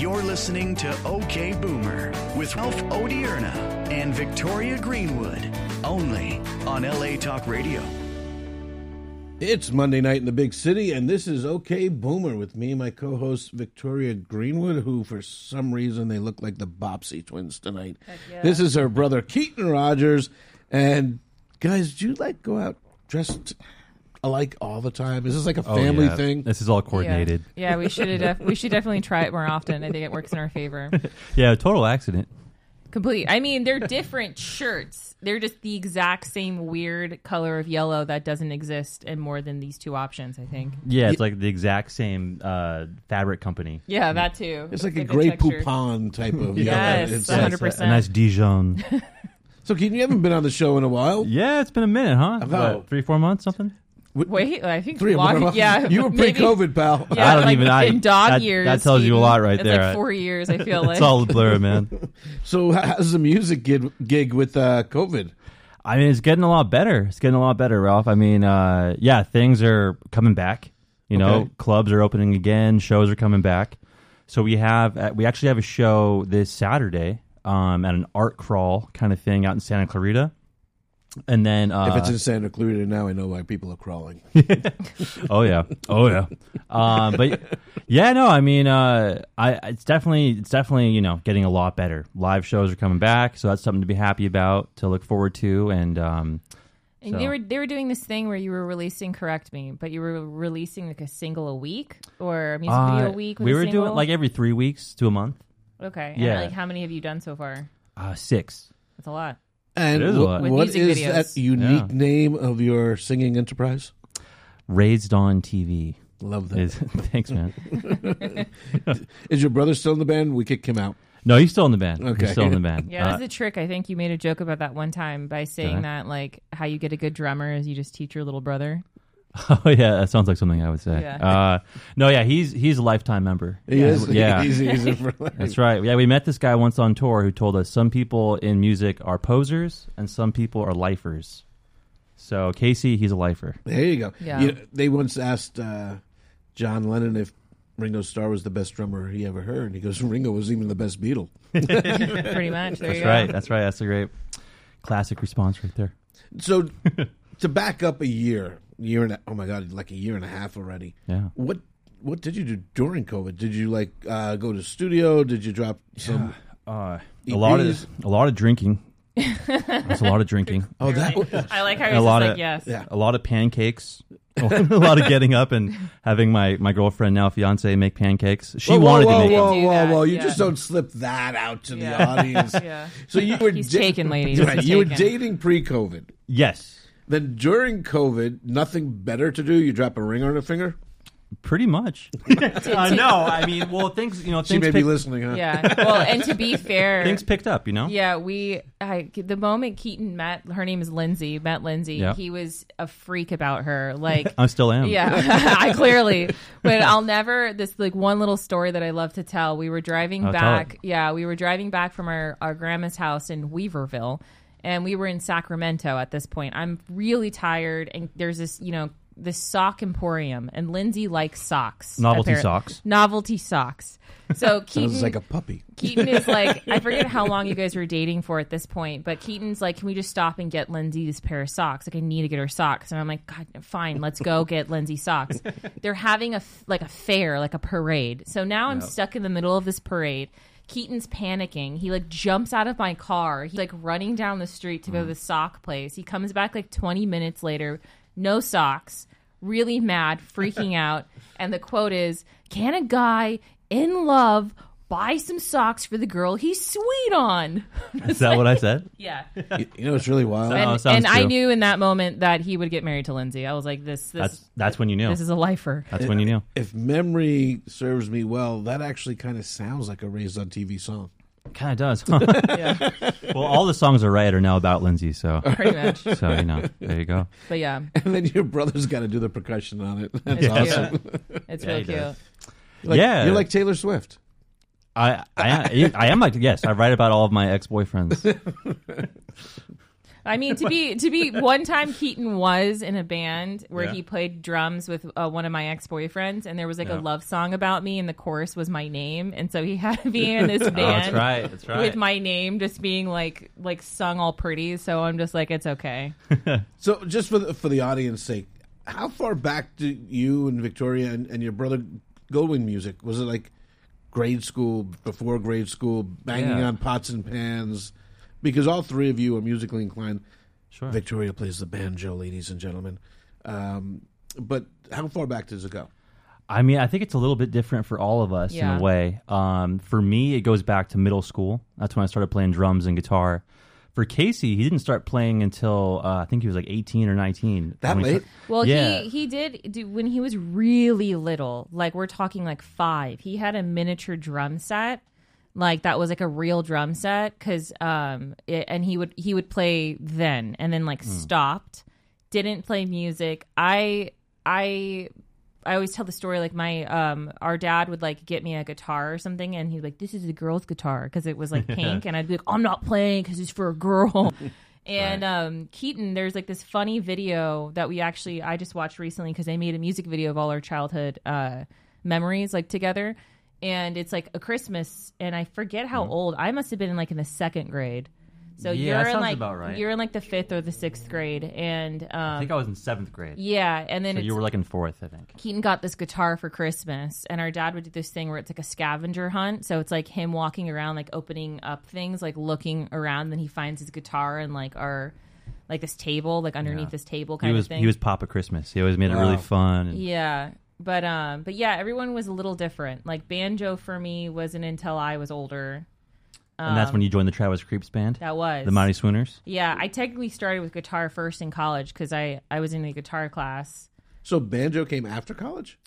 You're listening to OK Boomer with Ralph Odierna and Victoria Greenwood, only on LA Talk Radio. It's Monday night in the big city, and this is OK Boomer with me and my co-host Victoria Greenwood, who for some reason they look like the Bopsy twins tonight. Yeah. This is her brother Keaton Rogers, and guys, do you go out dressed alike all the time? Is this like a family thing? This is all coordinated. Yeah, we should definitely try it more often. I think it works in our favor. Yeah, total accident. Complete. I mean, they're different shirts. They're just the exact same weird color of yellow that doesn't exist in more than these two options, I think. Yeah, it's like the exact same fabric company. Yeah, that too. It's like a Grey texture. Poupon type of yellow. Yes, It's 100%. A nice Dijon. So, Keaton, you haven't been on the show in a while? Yeah, it's been a minute, huh? About- What, 3-4 months, something? Wait, I think 3 or more months? Yeah, You were maybe- pre-COVID, pal. Yeah, I don't like even- in dog that- years. that tells you a Keaton. lot right It's there. like 4 years, I feel like. It's all a blur, man. So, how's the music gig with COVID? I mean, it's getting a lot better. It's getting a lot better, Ralph. I mean, yeah, things are coming back. You know, Okay. clubs are opening again. Shows are coming back. So we actually have a show this Saturday at an art crawl kind of thing out in Santa Clarita. And then If it's in Santa Clarita now, I know why people are crawling. oh yeah. But yeah, no, I mean, it's definitely getting a lot better. Live shows are coming back, so that's something to be happy about, to look forward to, and And so. they were doing this thing where you were releasing, correct me, but you were releasing like a single a week or a music video a week. With we a were single? doing like every 3 weeks to a month. Okay, Yeah. And like how many have you done so far? 6. That's a lot. And It is a lot. With what music is videos. that unique Yeah. name of your singing enterprise? Raised on TV. Love that. Thanks, man. Is your brother still in the band? We kicked him out. No, he's still in the band. Okay. He's still in the band. Yeah, that's the trick. I think you made a joke about that one time by saying Okay. that like how you get a good drummer is you just teach your little brother. Oh yeah, that sounds like something I would say. Yeah. No, yeah, he's a lifetime member. He is. Yeah. He's in for life. That's right. Yeah, we met this guy once on tour who told us some people in music are posers and some people are lifers. So Casey, he's a lifer. There you go. Yeah. They once asked John Lennon if Ringo Starr was the best drummer he ever heard. He goes, Ringo was even the best Beatle. Pretty much. There That's you right. go. That's right. That's a great classic response right there. So to back up a year and like a year and a half already. Yeah. What did you do during COVID? Did you go to studio? Did you drop some? A EPs? lot of drinking. There's a lot of drinking. Oh, that was, I like how A you're lot just of- like yes. yeah. A lot of pancakes. A lot of getting up and having my girlfriend, now fiance, make pancakes. She wanted to make them. do that, You yeah. just don't slip that out to Yeah. the audience. Yeah. So you were He's taken, ladies. Right, He's you were taken. dating pre-COVID. Yes. Then during COVID, nothing better to do. You drop a ring on her finger. Pretty much. No, I mean, well, things She may be listening, huh? Yeah. Well, and to be fair, things picked up, yeah, the moment Keaton met Lindsay, Yeah. he was a freak about her. Like, I still am. yeah, I clearly, but I'll never, this like one little story that I love to tell. We were driving Oh, tell back. it. Yeah. We were driving back from our grandma's house in Weaverville, and we were in Sacramento at this point. I'm really tired, and there's this sock emporium, and Lindsay likes socks. Novelty apparently. socks. Novelty socks. So Keaton, Sounds like a puppy. Keaton is like, I forget how long you guys were dating for at this point, but Keaton's like, can we just stop and get Lindsay this pair of socks? Like, I need to get her socks. And I'm like, God, fine, let's go get Lindsay socks. They're having a fair, like a parade. So now I'm stuck in the middle of this parade. Keaton's panicking. He like jumps out of my car. He's like running down the street to go to the sock place. He comes back like 20 minutes later, no socks, really mad, freaking out. And the quote is, can a guy in love buy some socks for the girl he's sweet on? Is that what I said? Yeah. You know, it's really wild. sounds And I true. knew in that moment that he would get married to Lindsay. I was like, this That's when you knew. this is a lifer. That's when you knew. If memory serves me well, that actually kind of sounds like a Raised on TV song. Kind of does. Huh? Yeah, Well, all the songs I write are now about Lindsay, so pretty much. there you go. But yeah, And then your brother's got to do the percussion on it. That's it's awesome. cute. It's Yeah, really he cute. does. Like, you're like Taylor Swift. I am like, yes, I write about all of my ex-boyfriends. I mean, to be one time Keaton was in a band where he played drums with one of my ex-boyfriends, and there was like a love song about me, and the chorus was my name, and so he had to be in this band. That's right. With my name just being like sung all pretty, so I'm just like, it's okay. So, just for the audience sake, how far back do you and Victoria and your brother go in music? Was it like grade school, before grade school, banging on pots and pans? Because all three of you are musically inclined. Sure. Victoria plays the banjo, ladies and gentlemen. But how far back does it go? I mean, I think it's a little bit different for all of us in a way. For me, it goes back to middle school. That's when I started playing drums and guitar. For Casey, he didn't start playing until I think he was like 18 or 19. That late? Well, he did when he was really little. Like, we're talking like 5. He had a miniature drum set. Like, that was like a real drum set, because and he would play then, and then like stopped, didn't play music. I always tell the story, like, my our dad would like get me a guitar or something, and he'd like, this is a girl's guitar, because it was like pink, and I'd be like, I'm not playing because it's for a girl. And Keaton, there's like this funny video that I just watched recently, because they made a music video of all our childhood memories like together. And it's like a Christmas, and I forget how old. I must have been in like in the 2nd grade. So Yeah, you're that in sounds like about right. you're in like the 5th or the 6th grade, and I think I was in 7th grade. yeah, and then So it's, you were like in 4th, I think. Keaton got this guitar for Christmas, and our dad would do this thing where it's like a scavenger hunt. So it's like him walking around, like opening up things, like looking around. And then he finds his guitar and like this table, like underneath this table kind of thing. He was Papa Christmas. He always made it really fun. And Yeah. But yeah, everyone was a little different. Like, banjo for me wasn't until I was older. And that's when you joined the Travis Creeps band? That was. The Mighty Swooners? Yeah, I technically started with guitar first in college, because I was in a guitar class. So banjo came after college?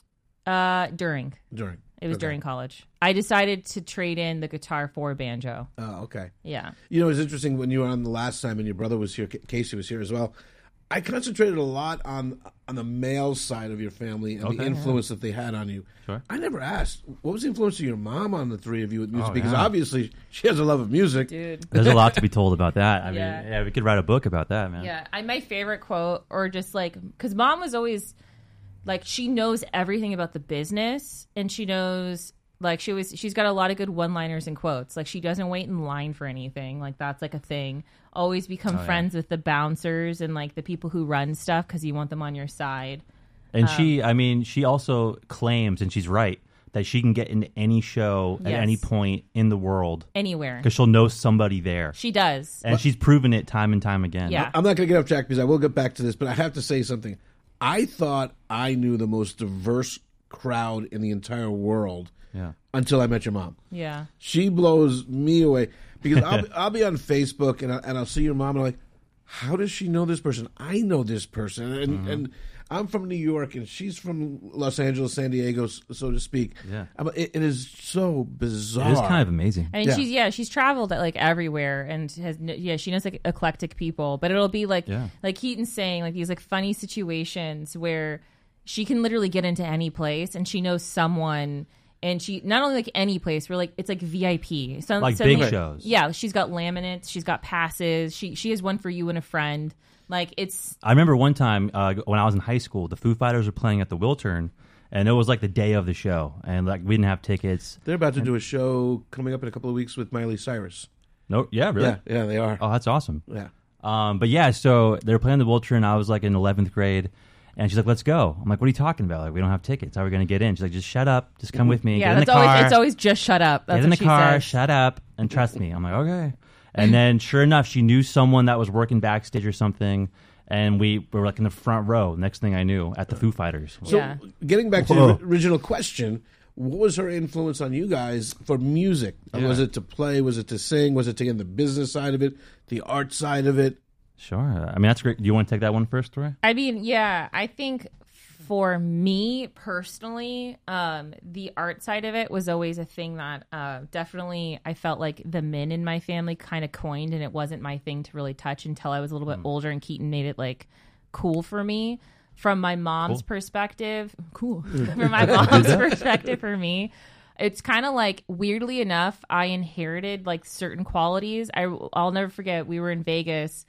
During. It was during college. I decided to trade in the guitar for banjo. Oh, okay. Yeah. You know, it was interesting when you were on the last time and your brother was here, Casey was here as well. I concentrated a lot on the male side of your family and the influence that they had on you. Sure. I never asked, what was the influence of your mom on the three of you with music? Because obviously she has a love of music. Dude. There's a lot to be told about that. I mean, Yeah. yeah, we could write a book about that, man. Yeah. My favorite quote, or just like, because Mom was always like, she knows everything about the business, and she knows, like, she's got a lot of good one-liners and quotes. Like, she doesn't wait in line for anything. Like, that's like a thing. Always become friends with the bouncers and like the people who run stuff, because you want them on your side. And she also claims, and she's right, that she can get into any show at any point in the world. Anywhere. Because she'll know somebody there. She does. And she's proven it time and time again. Yeah. I'm not going to get off track because I will get back to this, but I have to say something. I thought I knew the most diverse crowd in the entire world until I met your mom. Yeah. She blows me away because I'll be on Facebook and I'll see your mom and I'm like, how does she know this person? I know this person. And I'm from New York and she's from Los Angeles, San Diego, so to speak. Yeah. It is so bizarre. It is kind of amazing. I mean, she's traveled like everywhere and she knows like eclectic people, but it'll be like Keaton's saying, like these like funny situations where she can literally get into any place and she knows someone. And she not only like any place, we're like it's like VIP, so, like suddenly, big shows. Yeah, she's got laminates, she's got passes. She has one for you and a friend. Like it's. I remember one time when I was in high school, the Foo Fighters were playing at the Wiltern, and it was like the day of the show, and like we didn't have tickets. They're about to do a show coming up in a couple of weeks with Miley Cyrus. No, yeah, really, yeah, they are. Oh, that's awesome. Yeah, but yeah, so they were playing the Wiltern. I was like in 11th grade. And she's like, "Let's go." I'm like, "What are you talking about? Like, we don't have tickets. How are we going to get in?" She's like, "Just shut up. Just come with me. Yeah, get in the that's car. it's always just shut up. That's get in what the she car. says. Shut up and trust me." I'm like, "Okay." And then, sure enough, she knew someone that was working backstage or something, and we were like in the front row. Next thing I knew, at the Foo Fighters. So, getting back to the original question, what was her influence on you guys for music? Yeah. Was it to play? Was it to sing? Was it to get in the business side of it, the art side of it? Sure. I mean, that's great. Do you want to take that one first, Tori? I mean, yeah, I think for me personally, the art side of it was always a thing that definitely I felt like the men in my family kind of coined, and it wasn't my thing to really touch until I was a little bit older, and Keaton made it like cool for me. From my mom's perspective, From my mom's perspective, for me, it's kind of like, weirdly enough, I inherited like certain qualities. I'll never forget, we were in Vegas.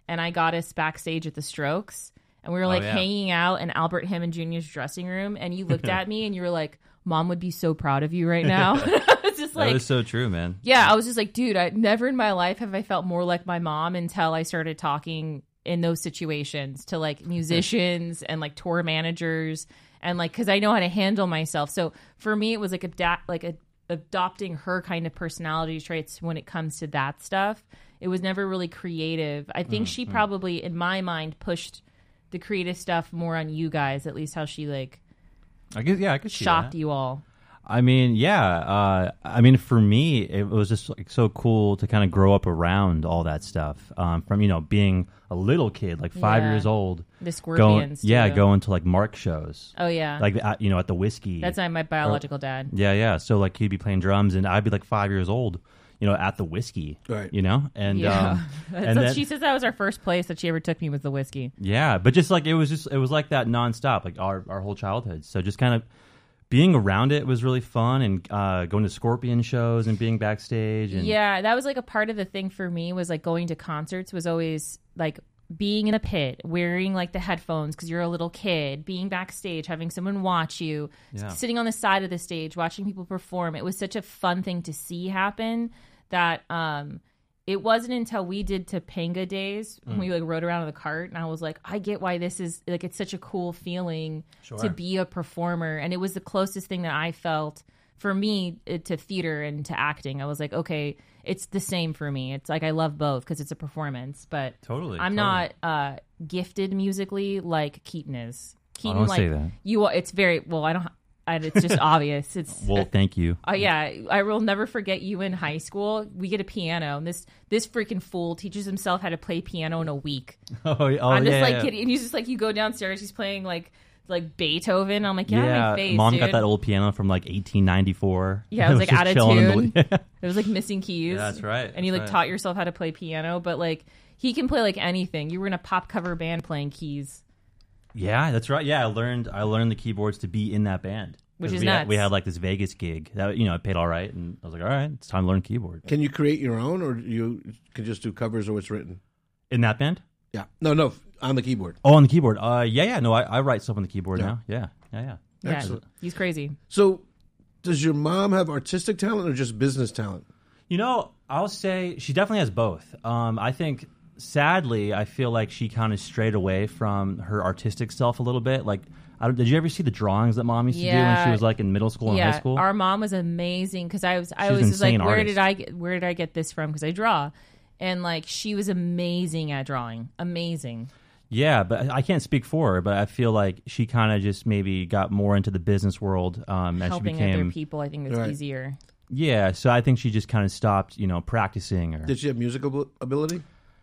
and I got us backstage at the Strokes, and we were like hanging out in Albert Hammond Jr.'s dressing room, and you looked at me and you were like, Mom would be so proud of you right now. It's just that was so true, man. Yeah, I was just like, dude, I never in my life have I felt more like my mom until I started talking in those situations to like musicians and like tour managers, and like, because I know how to handle myself. So for me, it was like adopting her kind of personality traits when it comes to that stuff. It was never really creative. I think she probably, in my mind, pushed the creative stuff more on you guys, at least how she like I could see shocked that. you all. I mean, yeah. I mean, for me, it was just like so cool to kind of grow up around all that stuff. From being a little kid, like 5 years old, the Scorpions. going to like Mark shows. Oh yeah, like at the Whiskey. That's my biological dad. Yeah. So like he'd be playing drums, and I'd be like 5 years old, at the Whiskey. Right. And so she says that was our first place that she ever took me was the Whiskey. Yeah, but just like it was like that nonstop, like our whole childhood. So just kind of being around it was really fun, and going to Scorpion shows and being backstage. And yeah, that was like a part of the thing for me, was like going to concerts was always like being in a pit, wearing like the headphones because you're a little kid, being backstage, having someone watch you, sitting on the side of the stage, watching people perform. It was such a fun thing to see happen that it wasn't until we did Topanga Days when we like rode around in the cart, and I was like, I get why this is like, it's such a cool feeling to be a performer. And it was the closest thing that I felt for me to theater and to acting. I was like, okay, it's the same for me. It's like I love both because it's a performance, but I'm not gifted musically like Keaton is. Keaton, I don't like say that. it's very well. It's just obvious. It's well, thank you. Yeah, I will never forget you in high school. We get a piano, and this freaking fool teaches himself how to play piano in a week. I'm just like kidding, and he's just like, you go downstairs, he's playing like Beethoven. I'm like, my face. Mom dude. got that old piano from like 1894. Yeah, it was like out of tune. It was like missing keys. Yeah, that's right. And you like taught yourself how to play piano, but like he can play like anything. You were in a pop cover band playing keys. Yeah, that's right. Yeah, I learned the keyboards to be in that band, which is nuts. We had like this Vegas gig that it paid all right, and I was like, all right, it's time to learn keyboard. Can you create your own, or you can just do covers or what's written in that band? Yeah, no, on the keyboard. Oh, on the keyboard. No, I write stuff on the keyboard now. Yeah. Excellent. He's crazy. So, does your mom have artistic talent or just business talent? I'll say she definitely has both. I think. Sadly, I feel like she kind of strayed away from her artistic self a little bit. Like, did you ever see the drawings that Mom used to do when she was like in middle school and high school? Our mom was amazing because I was like, where did I get this from? Because I draw, and like she was amazing at drawing, amazing. Yeah, but I can't speak for her, but I feel like she kind of just maybe got more into the business world as helping she became other people. I think that's easier. Yeah, so I think she just kind of stopped, practicing. Did she have musical ability?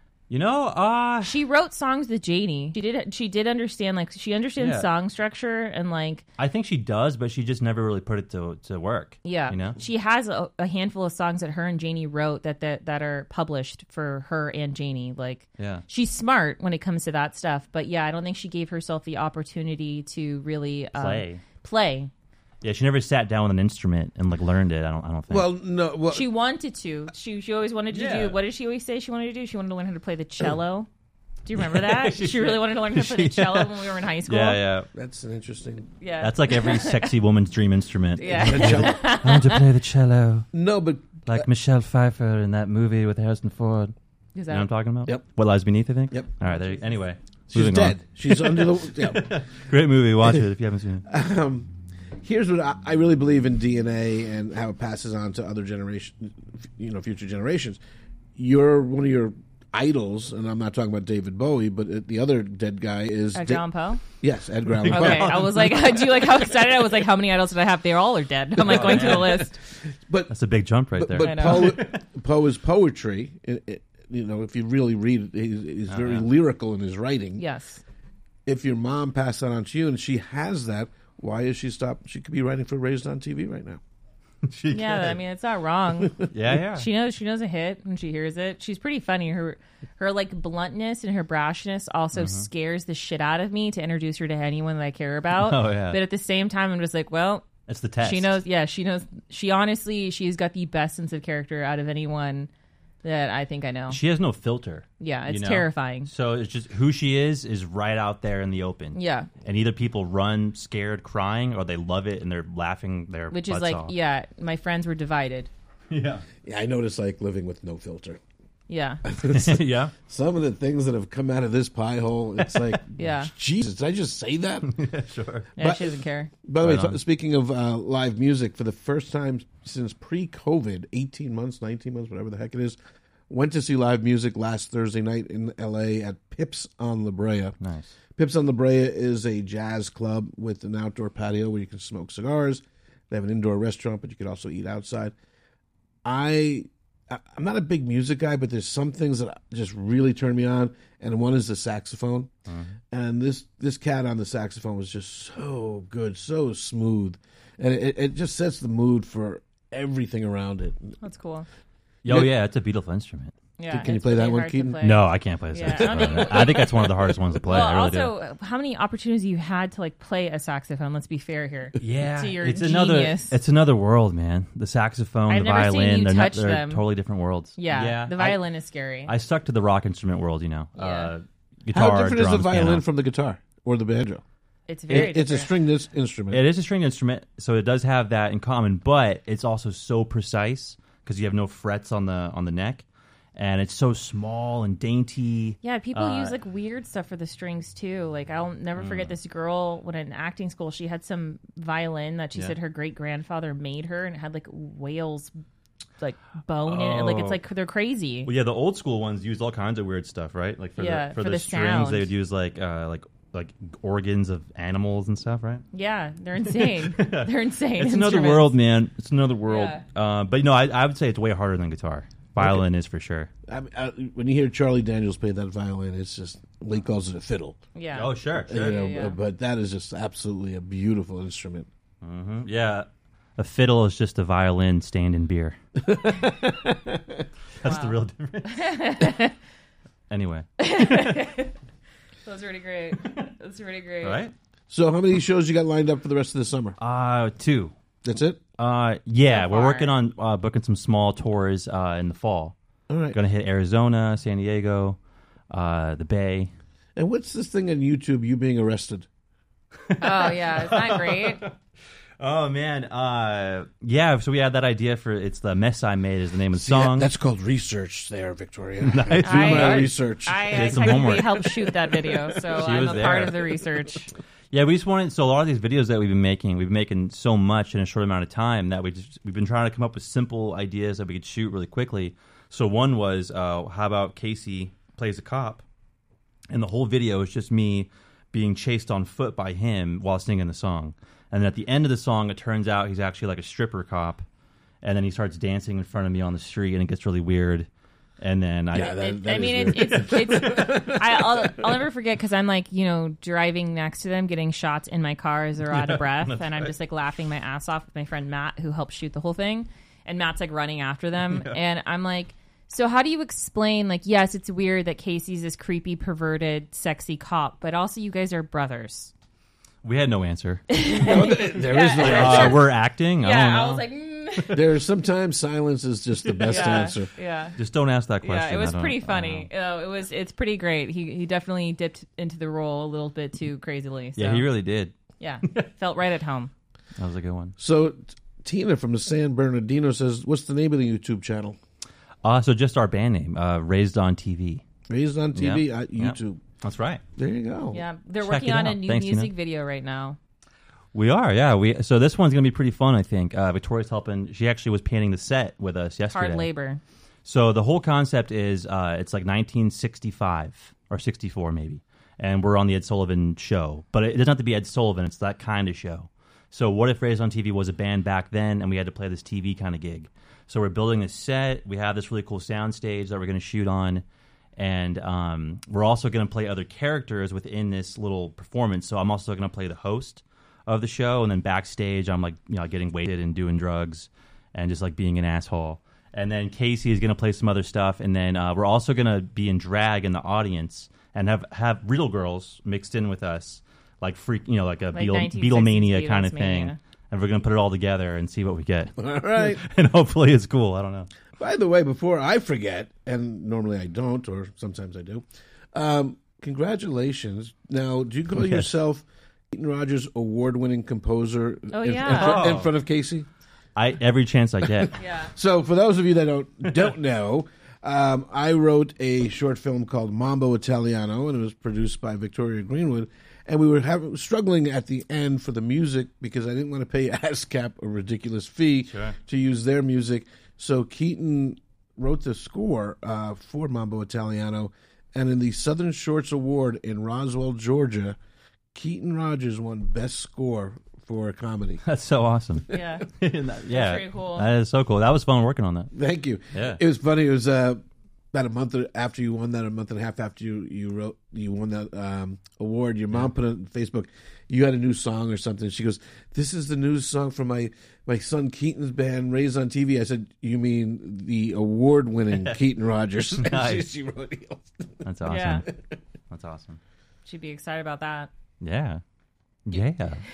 She wrote songs with Janie. She did understand, like, she understands song structure, and like I think she does, but she just never really put it to work. Yeah, she has a handful of songs that her and Janie wrote that are published for her and Janie. Like, she's smart when it comes to that stuff, but I don't think she gave herself the opportunity to really play. Yeah, she never sat down with an instrument and like learned it. I don't think. Well, no. Well, she wanted to. She always wanted to do. What did she always say she wanted to do? She wanted to learn how to play the cello. Do you remember that? She really wanted to learn how to play the cello when we were in high school. Yeah. That's an interesting. Yeah, that's like every sexy woman's dream instrument. Yeah, I want to play the cello. No, but like Michelle Pfeiffer in that movie with Harrison Ford. Is that what I'm talking about? Yep. What Lies Beneath, I think. Yep. All right. Anyway, she's dead. She's under the. Yeah. Great movie. Watch it if you haven't seen it. Here's what I really believe in DNA and how it passes on to other generations, future generations. You're one of your idols, and I'm not talking about David Bowie, but the other dead guy is Edgar Allan Poe. Yes, Edgar Allan Poe. Okay, I was like, do you like how excited I was? Like, how many idols did I have? They all are dead. I'm like going through the list. But that's a big jump right there. But Poe is poetry. If you really read it, he's very lyrical in his writing. Yes. If your mom passed that on to you, and she has that. Why is she stopped? She could be writing for Raised on TV right now. I mean, it's not wrong. Yeah. She knows a hit when she hears it. She's pretty funny. Her like bluntness and her brashness also scares the shit out of me to introduce her to anyone that I care about. Oh yeah. But at the same time, I'm just like, well, it's the test. She knows. Yeah, she knows. She honestly, she's got the best sense of character out of anyone that I think I know. She has no filter. Yeah, it's you know? terrifying. So it's just who she is right out there in the open. Yeah. And either people run scared, crying, or they love it and they're laughing their Which is butts like, off. yeah, my friends were divided. Yeah. Yeah, I notice like living with no filter. Yeah. Yeah. Some of the things that have come out of this pie hole, it's like, Yeah. Jesus, did I just say that? Sure. Yeah, But- she doesn't care. By the way, Right on. speaking of live music, for the first time since pre-COVID, 18 months, 19 months, whatever the heck it is, went to see live music last Thursday night in L.A. at Pips on La Brea. Nice. Pips on La Brea is a jazz club with an outdoor patio where you can smoke cigars. They have an indoor restaurant, but you can also eat outside. I'm not a big music guy, but there's some things that just really turn me on, and one is the saxophone. And this cat on the saxophone was just so good, so smooth, and it just sets the mood for everything around it. That's cool. Oh, yeah, it's a beautiful instrument. Yeah, Can you it's play that really one, hard to Keaton? play. No, I can't play the Yeah, saxophone. I think that's one of the hardest ones to play. Well, I really also, how many opportunities you had to like play a saxophone? Let's be fair here. do. Yeah, to your it's genius. another world, man. The saxophone, I've the never seen violin, you they're touch they're them. totally different worlds. Yeah, the violin is scary. I stuck to the rock instrument world, you know. Yeah. Guitar, How different is the drums, violin piano. from the guitar or the banjo? it's very It's a different. stringed instrument. It is a stringed instrument, so it does have that in common, but it's also so precise because you have no frets on the neck, and it's so small and dainty. Yeah, people use like weird stuff for the strings too. Like I'll never forget this girl when in acting school, she had some violin that she Yeah. said her great grandfather made her, and it had like whale's like bone in it. Like it's like they're crazy. Well, yeah, the old school ones used all kinds of weird stuff, right? Like for Yeah, the for the strings, sound. they would use like organs of animals and stuff, right? Yeah, they're insane. They're insane. It's another instruments. world, man. It's another world. Yeah. But I would say it's way harder than guitar. Violin is for sure. When you hear Charlie Daniels play that violin, it's just Lee calls it a fiddle. Yeah. Oh, sure. You know, yeah. but that is just absolutely a beautiful instrument. Yeah. A fiddle is just a violin stained in beer. That's the real difference. Anyway. That's pretty great. That's pretty great. All right. So, how many shows you got lined up for the rest of the summer? 2. That's it. Yeah, So we're far. working on booking some small tours in the fall. All right. Going to hit Arizona, San Diego, the Bay. And what's this thing on YouTube? You being arrested? Oh yeah, isn't that great? Oh man, yeah. So we had that idea for it's the mess I made is the name of the song. That's called research, there, Victoria. I- Do my I- research. I Did some technically homework. helped shoot that video, so She I'm was a part there. of the research. Yeah, we just wanted. So a lot of these videos that we've been making so much in a short amount of time that we've been trying to come up with simple ideas that we could shoot really quickly. So one was, how about Casey plays a cop, and the whole video is just me being chased on foot by him while singing the song. And then at the end of the song, it turns out he's actually like a stripper cop, and then he starts dancing in front of me on the street, and it gets really weird. And then Yeah, that I mean, is it's I'll never forget because I'm like, driving next to them, getting shots in my car as they're out of breath, and I'm just like laughing my ass off with my friend Matt, who helped shoot the whole thing, and Matt's like running after them, and I'm like, so how do you explain, like, yes, it's weird that Casey's this creepy, perverted, sexy cop, but also you guys are brothers. we had no answer. there is no answer. We're acting. I don't know. I was like, There's sometimes silence is just the best answer. yeah. Just don't ask that question. Yeah, it was I don't- pretty I don't funny. know. It's pretty great. He definitely dipped into the role a little bit too crazily. So, Yeah, he really did. yeah, felt right at home. That was a good one. So, Tina from the San Bernardino says, what's the name of the YouTube channel? So just our band name, Raised on TV. Raised on TV Yep. at YouTube. That's right. There you go. Yeah, they're Check working it on a out. new Thanks, music Tina. video right now. We are, yeah. So this one's gonna be pretty fun, I think. Victoria's helping. She actually was painting the set with us yesterday. Hard labor. So the whole concept is it's like 1965 or 64 maybe, and we're on the Ed Sullivan show. But it doesn't have to be Ed Sullivan. It's that kind of show. So what if Raised on TV was a band back then, and we had to play this TV kind of gig? So we're building this set. We have this really cool sound stage that we're going to shoot on, and we're also going to play other characters within this little performance. So I'm also going to play the host of the show, and then backstage I'm like, getting wasted and doing drugs and just like being an asshole. And then Casey is going to play some other stuff, and then we're also going to be in drag in the audience and have real girls mixed in with us, like freak, like a Like Beatlemania 1960s kind of thing. Beatlemania. And we're going to put it all together and see what we get. All right. And hopefully it's cool. I don't know. By the way, before I forget, and normally I don't, or sometimes I do, congratulations. Now, do you call yourself Keaton Rogers award-winning composer in front of Casey? Every chance I get. Yeah. So for those of you that don't know, I wrote a short film called Mambo Italiano, and it was produced by Victoria Greenwood. And we were struggling at the end for the music because I didn't want to pay ASCAP a ridiculous fee to use their music. So Keaton wrote the score for Mambo Italiano, and in the Southern Shorts Award in Roswell, Georgia, Keaton Rogers won Best Score for a comedy. That's so awesome. Yeah. That's pretty cool. That is so cool. That was fun working on that. Thank you. Yeah. It was funny. It was about a month after you won that, a month and a half after you won that award. Your mom put on Facebook, you had a new song or something. She goes, "This is the new song from my son Keaton's band, Raised on TV." I said, "You mean the award-winning Keaton Rogers?" Nice. She wrote, That's awesome. Yeah. That's awesome. She'd be excited about that. Yeah. Yeah.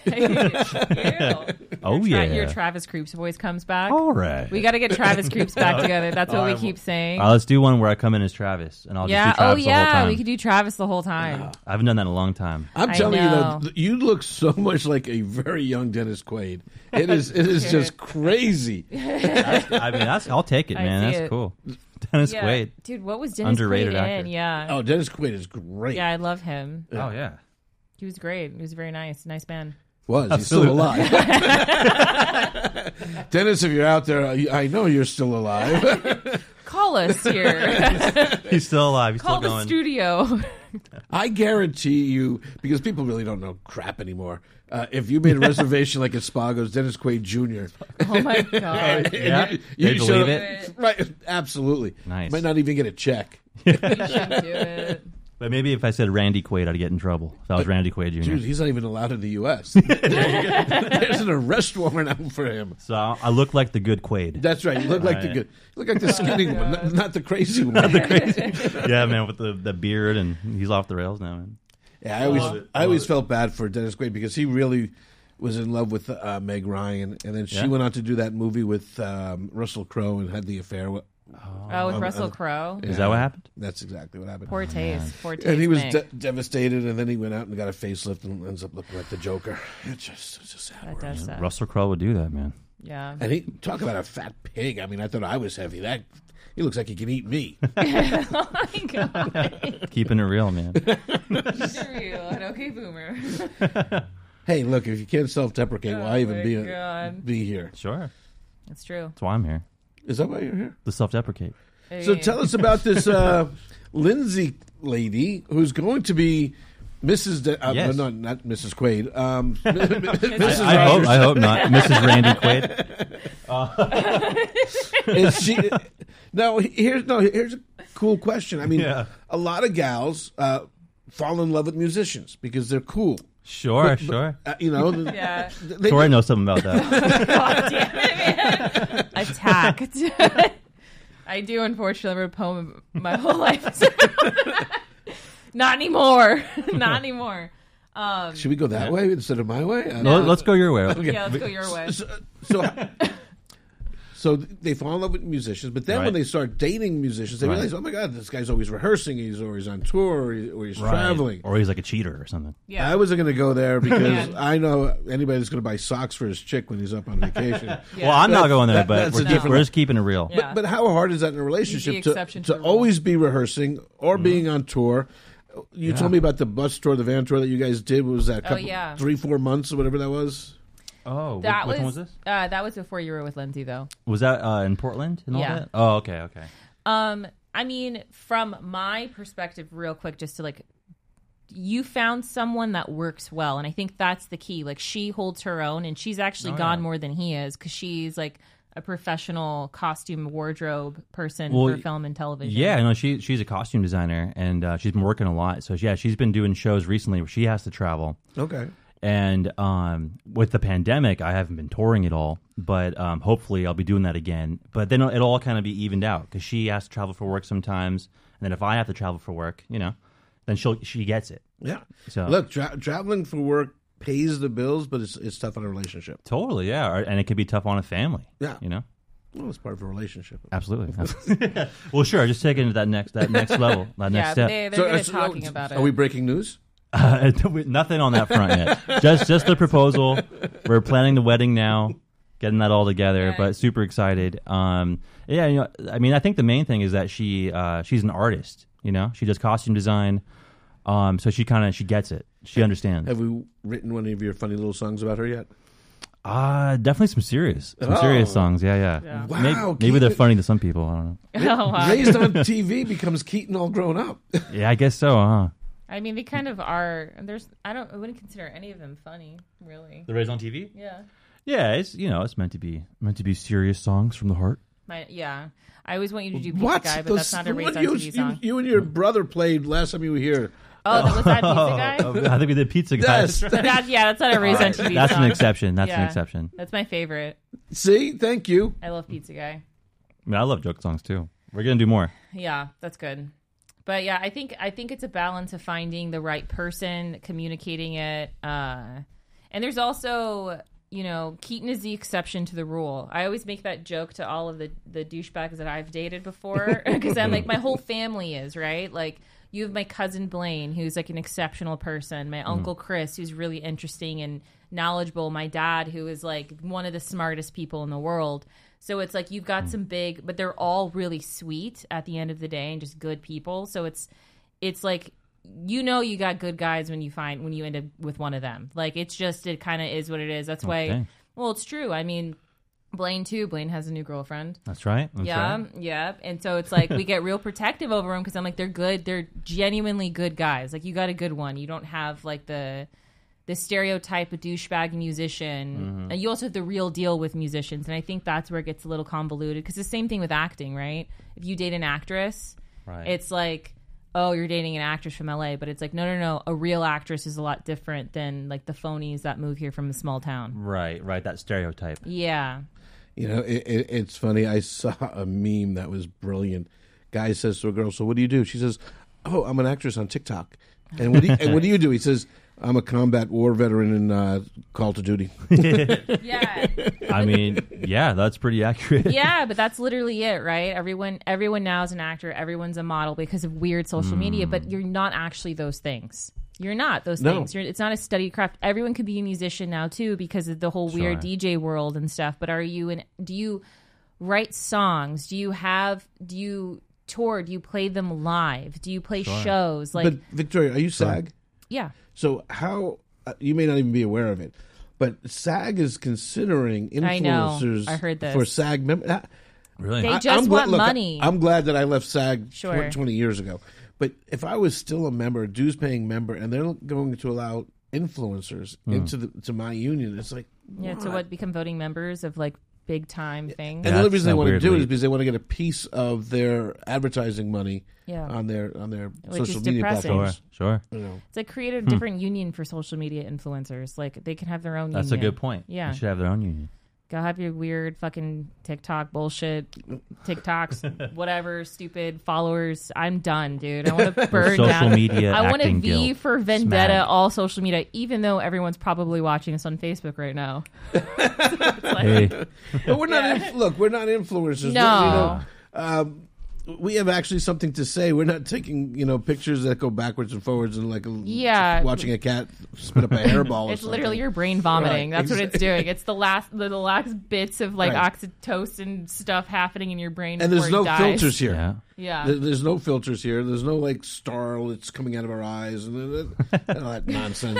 Oh, yeah. Your Travis Kroops voice comes back. All right. We got to get Travis Kroops back together. That's what we keep saying. Let's do one where I come in as Travis, and I'll just do Travis the whole time. We could do Travis the whole time. I haven't done that in a long time. I'm telling you, though, you look so much like a very young Dennis Quaid. It is just crazy. I'll take it, man. That's cool. Dennis Quaid. Dude, what was Dennis Underrated Quaid actor. in? Yeah. Oh, Dennis Quaid is great. Yeah, I love him. Oh, yeah. He was great. He was very nice. Nice man. He's still alive. Dennis, if you're out there, I know you're still alive. Call us here. He's still alive. He's Call still the going. studio. I guarantee you, because people really don't know crap anymore. If you made a reservation like at Spago's, Dennis Quaid Jr. Oh my god. Yeah. you They showed believe up- it? Right, absolutely. Nice. Might not even get a check. You should do it. But maybe if I said Randy Quaid, I'd get in trouble. If I was Randy Quaid Jr. Dude, he's not even allowed in the U.S. There's an arrest warrant out for him. So I look like the good Quaid. That's right. You look like the Right. good. You look like the skinny one, not the crazy one. Yeah, man, with the beard, and he's off the rails now, man. Yeah, I always felt bad for Dennis Quaid because he really was in love with Meg Ryan, and then she went on to do that movie with Russell Crowe and had the affair. With Russell Crowe. Is that what happened? That's exactly what happened. Poor taste. Poor taste. And he was Meg. devastated, and then he went out and got a facelift and ends up looking like the Joker. It's just a sad That world. does suck. Russell Crowe would do that, man. Yeah. And he talk about a fat pig. I mean, I thought I was heavy. That he looks like he can eat me. Oh my god. Keeping it real, man. Real and okay, boomer. Hey, look, if you can't self-deprecate, why even my God. be here? Sure. That's true. That's why I'm here. Is that why you're here? The self-deprecate. So tell us about this Lindsay lady who's going to be Mrs. Yes. No, not Mrs. Quaid. Mrs. I Rogers. hope not. Mrs. Randy Quaid. Is she? Here's a cool question. I mean, Yeah. a lot of gals fall in love with musicians because they're cool. Sure. Yeah. Tori knows something about that. God damn it, man. Attacked. I do, unfortunately, wrote a poem my whole life. Not anymore. Not anymore. Should we go that way instead of my way? No, let's go your way. Yeah, let's go your way. So they fall in love with musicians, but then Right. when they start dating musicians, they Right. realize, oh my God, this guy's always rehearsing, he's always on tour, or he's traveling. Or he's like a cheater or something. Yeah. I wasn't going to go there because Man. I know anybody that's going to buy socks for his chick when he's up on vacation. Yeah. Well, I'm not going there, but that's a we're different- just keeping it real. Yeah. But how hard is that in a relationship He's the exception to to the rule. always be rehearsing or being on tour? You told me about the bus tour, the van tour that you guys did. What was that? Oh, yeah. 3-4 months or whatever that was? Oh, That which was one was this? that was before you were with Lindsay, though. Was that in Portland and all Yeah. that? Oh, okay. I mean, from my perspective, real quick, just to you found someone that works well, and I think that's the key. Like, she holds her own, and she's actually gone more than he is because she's like a professional costume wardrobe person for film and television. Yeah, no, she's a costume designer, and she's been working a lot. So she's been doing shows recently where she has to travel. Okay. And with the pandemic, I haven't been touring at all, but hopefully I'll be doing that again. But then it'll all kind of be evened out because she has to travel for work sometimes, and then if I have to travel for work, then she gets it. Yeah. So Look, traveling for work pays the bills, but it's tough on a relationship. totally, yeah, and it could be tough on a family. Yeah. Well, it's part of a relationship. Absolutely. Well, sure. Just take it to that next level, that next step. They're good at talking about it. Are we breaking news? Nothing on that front yet. Just the proposal. We're planning the wedding now, getting that all together. But super excited. I think the main thing is that she's an artist. She does costume design. So she gets it. She understands. Have we written one of your funny little songs about her yet? Definitely some serious songs. Yeah. Wow. Maybe they're funny to some people. I don't know. Oh, wow. Raised on TV becomes Keaton all grown up. Yeah, I guess so, huh? I mean, they kind of are. I wouldn't consider any of them funny, really. The Raised on TV? Yeah. Yeah, it's meant to be serious songs from the heart. I always want you to do Pizza What? Guy, but that's not a Raised on TV song. You and your brother played last time you were here. Oh, was that Pizza Guy? I think we did Pizza Guy. Yes. That's not a Raised on TV That's song. an exception. That's an exception. That's my favorite. See? Thank you. I love Pizza Guy. I mean, I love joke songs too. We're gonna do more. Yeah, that's good. But yeah, I think it's a balance of finding the right person, communicating it, and there's also, Keaton is the exception to the rule. I always make that joke to all of the douchebags that I've dated before, because I'm like, my whole family is, right? Like, you have my cousin Blaine, who's like an exceptional person, my uncle Chris, who's really interesting and knowledgeable, my dad, who is like one of the smartest people in the world. So it's like you've got some big, but they're all really sweet at the end of the day and just good people. So it's like, you got good guys when you end up with one of them. Like, it kind of is what it is. That's why, well, it's true. I mean, Blaine too. Blaine has a new girlfriend. That's right. Yeah. And so it's like we get real protective over them because I'm like, they're good. They're genuinely good guys. Like, you got a good one. You don't have like the stereotype of douchebag musician, and you also have the real deal with musicians. And I think that's where it gets a little convoluted, because the same thing with acting, right? If you date an actress, it's like, oh, you're dating an actress from LA, but it's like, no, a real actress is a lot different than like the phonies that move here from a small town. Right, that stereotype. Yeah. It's funny. I saw a meme that was brilliant. Guy says to a girl, "So what do you do?" She says, "Oh, I'm an actress on TikTok." And what do you do? He says, "I'm a combat war veteran in Call of Duty." Yeah. I mean, yeah, that's pretty accurate. Yeah, but that's literally it, right? Everyone now is an actor. Everyone's a model because of weird social media, but you're not actually those things. You're not those things. It's not a studied craft. Everyone could be a musician now too because of the whole weird DJ world and stuff. But do you write songs? Do you tour? Do you play them live? Do you play shows? Like, but Victoria, are you SAG? Yeah. So how you may not even be aware of it, but SAG is considering influencers I heard this. for SAG members. Really? They just want money. I'm glad that I left SAG Sure. 20 years ago. But if I was still a member, a dues-paying member, and they're going to allow influencers into my union, it's like, Yeah, to become voting members of like big time things. And the only reason they want to do it is leap. because they want to get a piece of their advertising money on their Which social is media depressing. platforms. Sure. It's like create a different union for social media influencers. Like, they can have their own union. That's a good point. Yeah. They should have their own union. Go have your weird fucking TikTok bullshit, TikToks, whatever, stupid followers. I'm done, dude. I want to burn Social down. media I want to acting V guild. for Vendetta, Smag. all social media, even though everyone's probably watching us on Facebook right now. Hey, But we're not. Look, we're not influencers. No. We have actually something to say. We're not taking pictures that go backwards and forwards and like watching a cat spit up a hairball. or It's something. literally your brain vomiting. Right, That's what it's doing. It's the last bits of like Right. oxytocin stuff happening in your brain. And there's before no it dies. filters here. yeah. Yeah. There's no filters here. There's no like starlets coming out of our eyes and all that nonsense.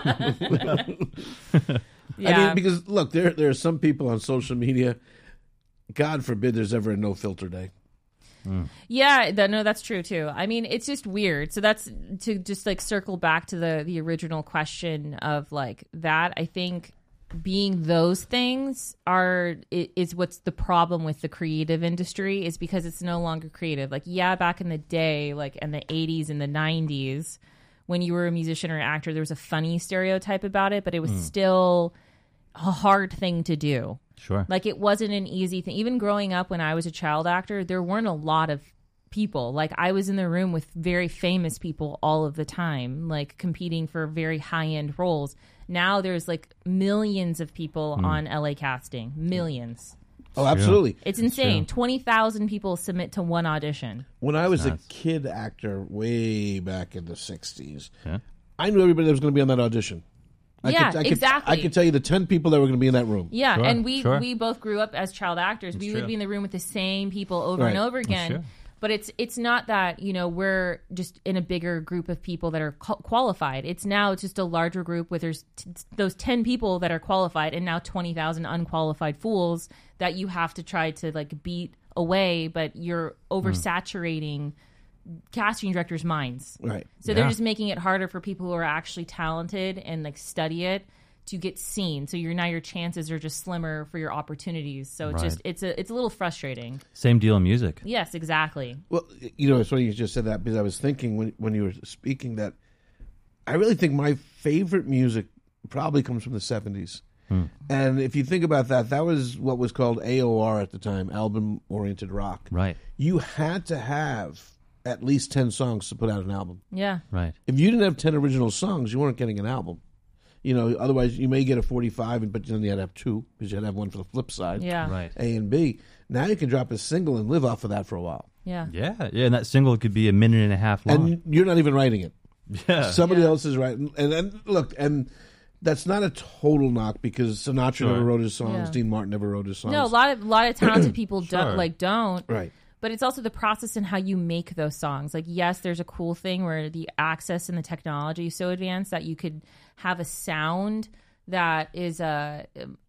Yeah. I mean, because look, there are some people on social media. God forbid there's ever a no filter day. Yeah, no, that's true too. I mean, it's just weird. So that's to just like circle back to the original question of like that. I think being those things is what's the problem with the creative industry, is because it's no longer creative. Like, yeah, back in the day, like in the 80s and the 90s, when you were a musician or an actor, there was a funny stereotype about it, but it was still a hard thing to do. Sure. Like, it wasn't an easy thing. Even growing up when I was a child actor, there weren't a lot of people. Like, I was in the room with very famous people all of the time, like competing for very high-end roles. Now there's like millions of people on LA Casting. Millions. Oh, absolutely. It's insane. 20,000 people submit to one audition. When I was a nuts. kid actor way back in the 60s, Yeah. I knew everybody that was going to be on that audition. Exactly. I could tell you the 10 people that were going to be in that room. Yeah, Sure, and we sure. we both grew up as child actors. We would true. be in the room with the same people over and Right. over again. sure. But it's not that, we're just in a bigger group of people that are qualified. It's just a larger group with those 10 people that are qualified and now 20,000 unqualified fools that you have to try to like beat away, but you're oversaturating casting directors' minds. Right. So they're Yeah. just making it harder for people who are actually talented and like study it to get seen. So your chances are just slimmer for your opportunities. So it's Right. just it's a little frustrating. Same deal in music. Yes, exactly. Well, it's funny you just said that because I was thinking when you were speaking that I really think my favorite music probably comes from the 70s. And if you think about that, that was what was called AOR at the time, album-oriented rock. Right. You had to have at least 10 songs to put out an album. Yeah. Right. If you didn't have 10 original songs, you weren't getting an album. Otherwise you may get a 45, but then you had to have 2 because you had to have one for the flip side, Yeah. Right. A and B. Now you can drop a single and live off of that for a while. Yeah. Yeah. Yeah. And that single could be a minute and a half long. And you're not even writing it. yeah. Somebody else is writing. And look, and that's not a total knock because Sinatra Sure. never wrote his songs. Yeah. Dean Martin never wrote his songs. No, a lot of talented people Sure. don't. Right. But it's also the process and how you make those songs. Like, yes, there's a cool thing where the access and the technology is so advanced that you could have a sound that is a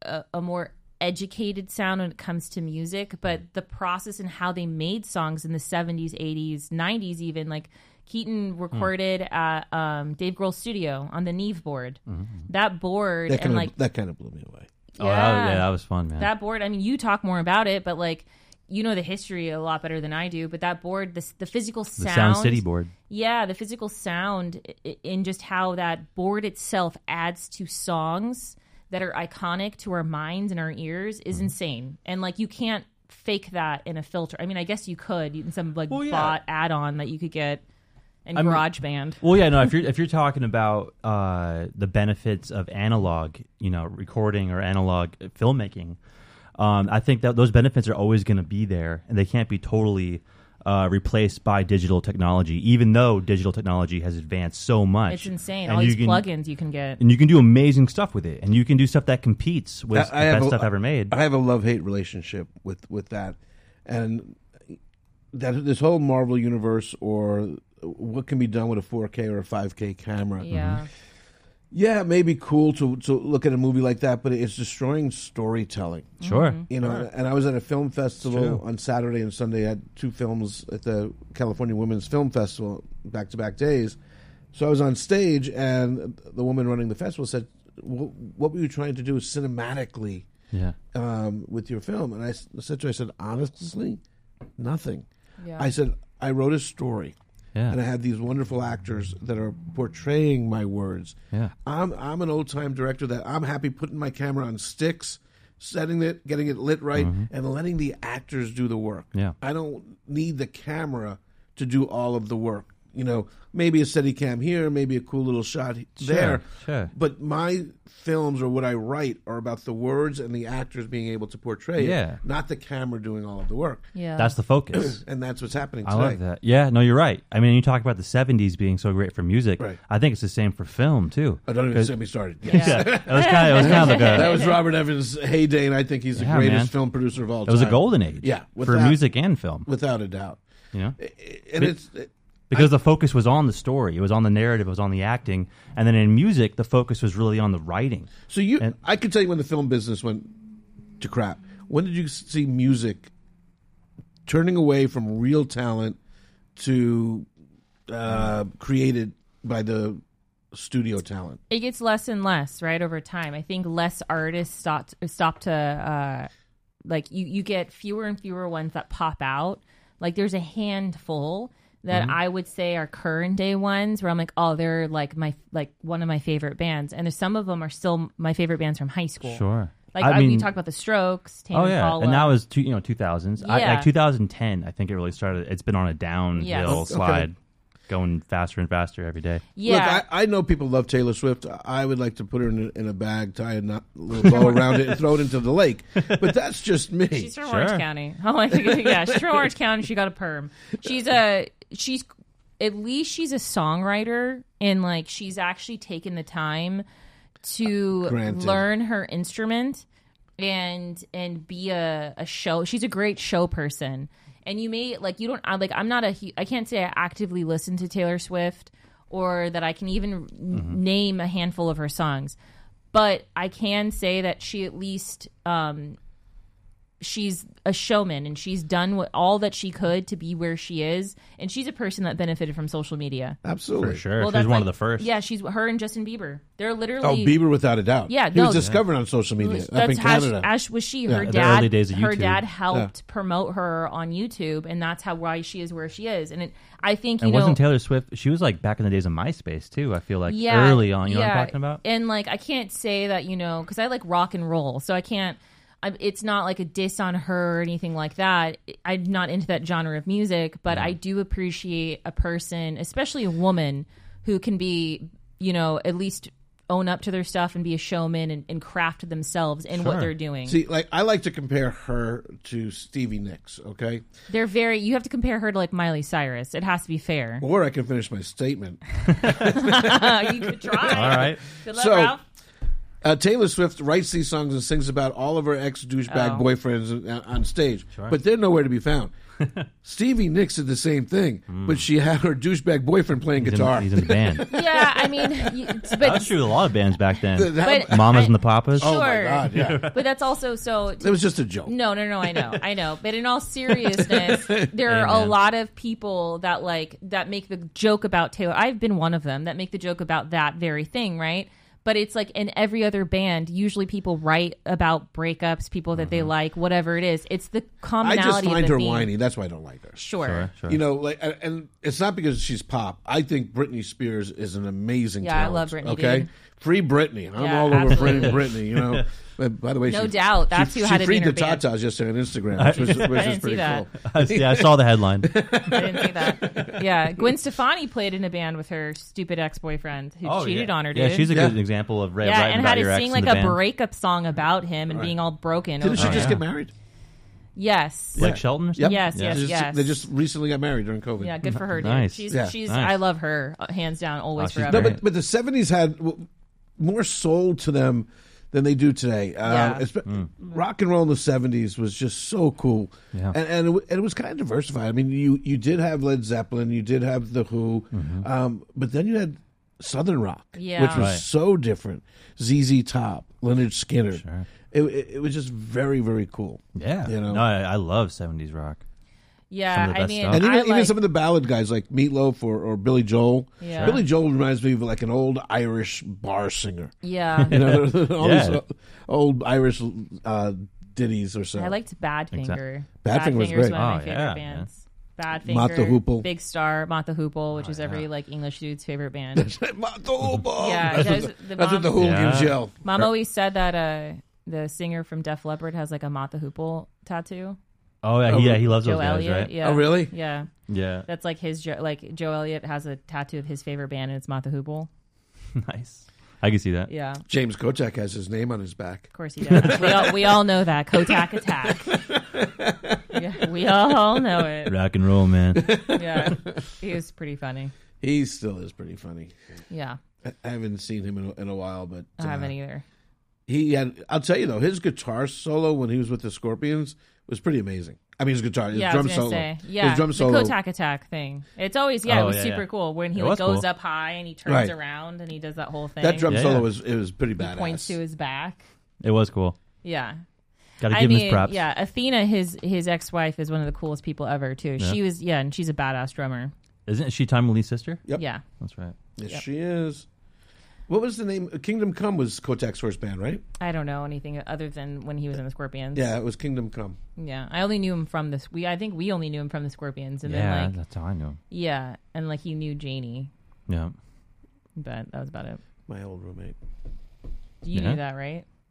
more educated sound when it comes to music. But the process and how they made songs in the 70s, 80s, 90s even, like Keaton recorded at Dave Grohl's studio on the Neve board. That board That and kind of blew me away. Oh, that was fun, man. that board, I mean, you talk more about it, but like, you know the history a lot better than I do, but that board, the physical the sound. Sound City board. Yeah, the physical sound in just how that board itself adds to songs that are iconic to our minds and our ears is insane. And like, you can't fake that in a filter. I mean, I guess you could in some like bot add-on that you could get in GarageBand. Well, yeah, no. If you're talking about the benefits of analog, recording or analog filmmaking, I think that those benefits are always going to be there, and they can't be totally replaced by digital technology. Even though digital technology has advanced so much, It's insane. And All these you can- plugins you can get. and you can do amazing stuff with it, and you can do stuff that competes with the best stuff ever made. I have a love-hate relationship with that. And that this whole Marvel universe or what can be done with a 4K or a 5K camera. Yeah. Yeah, it may be cool to look at a movie like that, but it's destroying storytelling. Sure. And I was at a film festival on Saturday and Sunday. I had 2 films at the California Women's Film Festival, back-to-back days. So I was on stage, and the woman running the festival said, what were you trying to do cinematically Yeah. with your film? And I said to her, I said, honestly, nothing. Yeah. I said, I wrote a story. Yeah. And I had these wonderful actors that are portraying my words. Yeah. I'm an old time director that I'm happy putting my camera on sticks, setting it, getting it lit right, and letting the actors do the work. Yeah. I don't need the camera to do all of the work. Maybe a steady cam here, maybe a cool little shot there. Sure. But my films or what I write are about the words and the actors being able to portray Yeah. it, not the camera doing all of the work. Yeah. That's the focus. And that's what's happening I today. love that. Yeah, no, you're right. I mean, you talk about the 70s being so great for music. Right. I think it's the same for film, too. I don't even 'Cause- get me started. Yeah. It was kind of like That a, was Robert Evans' heyday, and I think he's the Yeah, greatest man. film producer of all it time. was a golden age. Yeah, For without- music and film. without a doubt. And And because the focus was on the story, it was on the narrative, it was on the acting, and then in music, the focus was really on the writing. so I can tell you when the film business went to crap. When did you see music turning away from real talent to created by the studio talent? It gets less and less, right, over time. I think less artists stop to like you get fewer and fewer ones that pop out. Like there's a handful that I would say are current day ones where I'm like, oh, they're like one of my favorite bands, and there's some of them are still my favorite bands from high school. Sure. Like I you mean, talk about the Strokes, Tame oh yeah, Impala. and that was 2000s. Yeah. Like 2010, I think it really started. It's been on a downhill Yes. slide. going faster and faster every day. Yeah. Look, I know people love Taylor Swift. I would like to put her in a bag, tie a little bow around it, and throw it into the lake. But that's just me. She's from Orange County. Oh, yeah, she's from Orange County. She got a perm. She's at least she's a songwriter, and like she's actually taken the time to learn her instrument and be a show. She's a great show person. And you may I can't say I actively listen to Taylor Swift or that I can even name a handful of her songs, but I can say that she at least she's a showman, and she's done all that she could to be where she is, and she's a person that benefited from social media. Absolutely. For sure. Well, She's one of the first. Yeah, she's her and Justin Bieber. They're literally Bieber without a doubt. Yeah, he was discovered on social media up in Canada. As was she. Yeah. Her The early days of her YouTube. dad helped promote her on YouTube, and that's why she is where she is. And I think And wasn't Taylor Swift? She was like back in the days of MySpace too. I feel like early on. You know what I'm talking about? And like I can't say that because I like rock and roll, so I can't. It's not like a diss on her or anything like that. I'm not into that genre of music, but I do appreciate a person, especially a woman, who can be, at least own up to their stuff and be a showman and craft themselves in what they're doing. See, like I like to compare her to Stevie Nicks, okay? You have to compare her to like Miley Cyrus. It has to be fair. Or I can finish my statement. You could try. All right. Good luck, Ralph. Taylor Swift writes these songs and sings about all of her ex-douchebag boyfriends on stage, but they're nowhere to be found. Stevie Nicks did the same thing, but she had her douchebag boyfriend playing guitar. He's in the band. Yeah, I mean, That was true with a lot of bands back then. But Mamas and the Papas. Oh, my Sure. God, yeah. But that's also so. It was just a joke. No, I know. But in all seriousness, there are a lot of people that make the joke about Taylor. I've been one of them that make the joke about that very thing, right? But it's like in every other band, usually people write about breakups, people that they like, whatever it is. It's the commonality. I just find of the her theme. whiny. That's why I don't like her. Sure. And it's not because she's pop. I think Britney Spears is an amazing talent. I love Britney, okay? dude. Free Britney. I'm Yeah, all over absolutely. Britney, But by the way, No doubt. That's who had she to be freed in her the band. Tatas yesterday on Instagram, which is didn't pretty see that. cool. Yeah, I saw the headline. I didn't see that. Yeah. Gwen Stefani played in a band with her stupid ex-boyfriend who cheated on her, dude. Yeah, she's a good example of writing and about had your to ex sing in like the a band. breakup song about him and being all broken. Didn't she over just it. get married? Yes. Blake Shelton or something? Yes, They yes. just recently got married during COVID. Yeah, good for her, dude. Nice. She's Yeah. she's Nice. I love her, hands down, always she's forever. No, great. but the 70s had more soul to them than they do today. Yeah. Rock and roll in the 70s was just so cool. Yeah. And it was kind of diversified. I mean, you did have Led Zeppelin, you did have The Who, but then you had Southern rock, Yeah. which was Right. so different. ZZ Top, Leonard Skinner. Sure. It was just very, very cool. Yeah. You know? No, I love 70s rock. Yeah, Some of the I best mean, stuff. And even like, some of the ballad guys like Meatloaf or Billy Joel. Yeah. Billy Joel reminds me of like an old Irish bar singer. yeah. You know, all Yeah. these old Irish ditties or so. I liked Badfinger. Badfinger was Badfinger's great. one of my Oh, favorite yeah, bands. Badfinger, Mott the Hoople. Big Star, Mott the Hoople, which is every like English dude's favorite band. that's Yeah, what the hooligans Yeah. yell. Mom always said that the singer from Def Leppard has like a Mott the Hoople tattoo. Oh, yeah, he loves Joe those guys, Elliott, right? yeah. Oh, really? Yeah, Yeah. that's like his Joe Elliott has a tattoo of his favorite band, and it's Mott the Hoople. Nice. I can see that. Yeah, James Kotak has his name on his back. of course he does. we all know that Kotak Attack. Yeah, we all know it. Rock and roll, man. Yeah, he was pretty funny. He still is pretty funny. Yeah, I haven't seen him in a while, but I haven't either. he had. I'll tell you though, his guitar solo when he was with the Scorpions was pretty amazing. I mean, his guitar, his Yeah, I drum was gonna solo, say. Yeah, his drum the solo. Kotak Attack thing. It's always it Oh, was yeah, super yeah. cool when he It like was goes cool. up high and he turns Right. around and he does that whole thing. That drum Yeah, solo yeah. was pretty he badass. points to his back. It was cool. Yeah. Got to I give him mean, his props. yeah, Athena, his ex-wife, is one of the coolest people ever too. Yeah. She was, and she's a badass drummer. Isn't she Time Lee's sister? Yep. Yeah, That's right. Yes, Yep. she is. What was the name? Kingdom Come was Kotak's first band, right? I don't know anything other than when he was in the Scorpions. Yeah, it was Kingdom Come. Yeah, I only knew him from this. I think we only knew him from the Scorpions, and Yeah, then like that's how I know. and like he knew Janie, Yeah. but that was about it. My old roommate. You Yeah. knew that, right?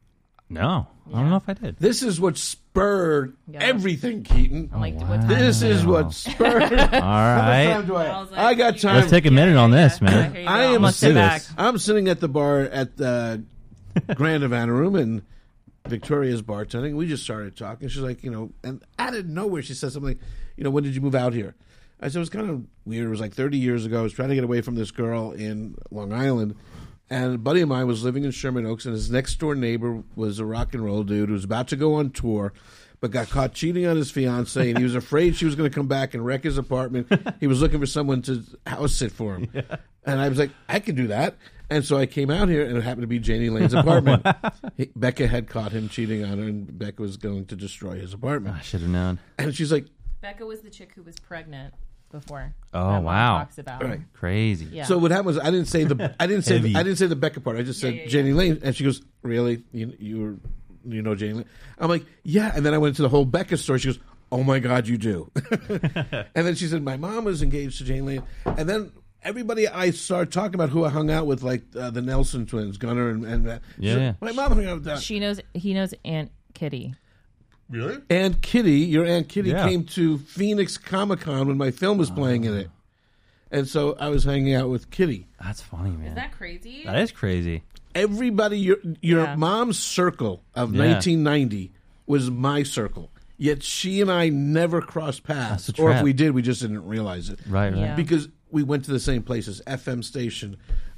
No, I don't know if I did. This is what spurred everything, Keaton. I'm like, wow. what time This is is it? what spurred. All right. I was like, I got time. Let's take a minute on this, Yeah, man. here you go. I am- I'm gonna Let's sit do back. this. I'm sitting at the bar at the Grand Havana Room, and Victoria's bartending. We just started talking. She's like, and out of nowhere, she says something like, when did you move out here? I said, it was kind of weird. It was like 30 years ago. I was trying to get away from this girl in Long Island. And a buddy of mine was living in Sherman Oaks, and his next door neighbor was a rock and roll dude who was about to go on tour, but got caught cheating on his fiance, and he was afraid she was going to come back and wreck his apartment. He was looking for someone to house sit for him. Yeah. And I was like, I can do that. And so I came out here, and it happened to be Janie Lane's apartment. Becca had caught him cheating on her, and Becca was going to destroy his apartment. I should have known. And she's like, Becca was the chick who was pregnant before. Oh, that Mom wow! Talks about. Right. Crazy. Yeah. So what happened was I didn't say the Heavy. I didn't say the Becca part. I just said Janie Lane, and she goes, "Really? You know Janie Lane?" I'm like, "Yeah." And then I went to the whole Becca story. She goes, "Oh my God, you do." And then she said, "My mom was engaged to Janie Lane," and then everybody I started talking about who I hung out with, like the Nelson twins, Gunnar and Yeah, said, yeah. my mom hung out with that. He knows Aunt Kitty. Really? Aunt Kitty, your Aunt Kitty Yeah. came to Phoenix Comic Con when my film was playing in it. And so I was hanging out with Kitty. That's funny, man. Is that crazy? That is crazy. Everybody, your Yeah. mom's circle of Yeah. 1990 was my circle. Yet she and I never crossed paths. That's a Or if trap. we did, we just didn't realize it. Right, right. Yeah. Because we went to the same places, FM station,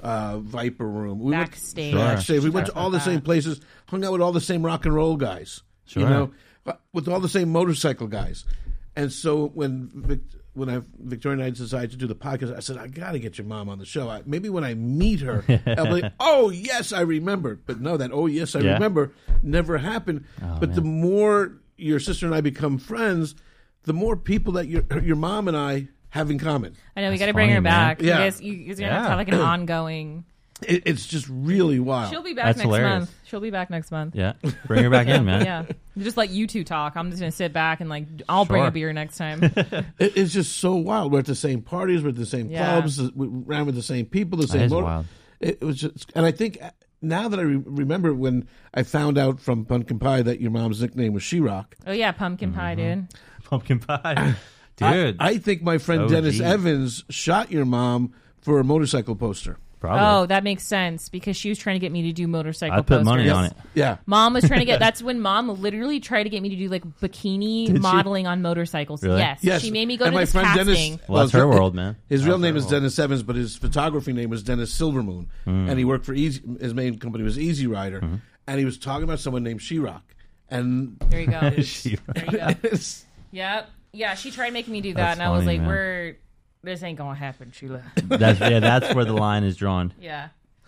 Viper Room. We Backstage. Went, backstage. We went to Stuff all like the same that. places, hung out with all the same rock and roll guys. Sure. With all the same motorcycle guys. And so when Victoria and I decided to do the podcast, I said, I got to get your mom on the show. Maybe when I meet her, I'll be like, oh, yes, I remember. But no, that, oh, yes, I Yeah. remember never happened. But man. the more your sister and I become friends, the more people that your mom and I have in common. I know we That's got to bring funny, her man. back. Yeah. You guys are gonna Yeah. have like an ongoing. It's just really wild. She'll be back That's next hilarious. month. She'll be back next month. Yeah. Bring her back in, man. Yeah, just let you two talk. I'm just gonna sit back and I'll bring Sure. a beer next time. It's just so wild. We're at the same parties, we're at the same Yeah. clubs, we ran with the same people, the That same is motor. wild. It was just, and I think now that I remember when I found out from Pumpkin Pie that your mom's nickname was She-Rock. Oh yeah, pumpkin pie, dude. Pumpkin pie. Dude. I think my friend OG. Dennis Evans shot your mom for a motorcycle poster. Probably. Oh, that makes sense because she was trying to get me to do motorcycle. I'd put money posters. on it. Yeah. Mom was trying to get. That's when Mom literally tried to get me to do like bikini she? modeling on motorcycles. Really? Yes, she made me go And to my this friend casting. Dennis, Well, that's her world, man. His real That's name her is world. Dennis Evans, but his photography name was Dennis Silvermoon, and he worked for Easy. His main company was Easy Rider, and he was talking about someone named She-Rock, and There you go. There She-Rock. you go. it's, Yep. Yeah, she tried making me do that, That's and I was funny, like, man. this ain't gonna happen, Sheila. That's where the line is drawn. Yeah.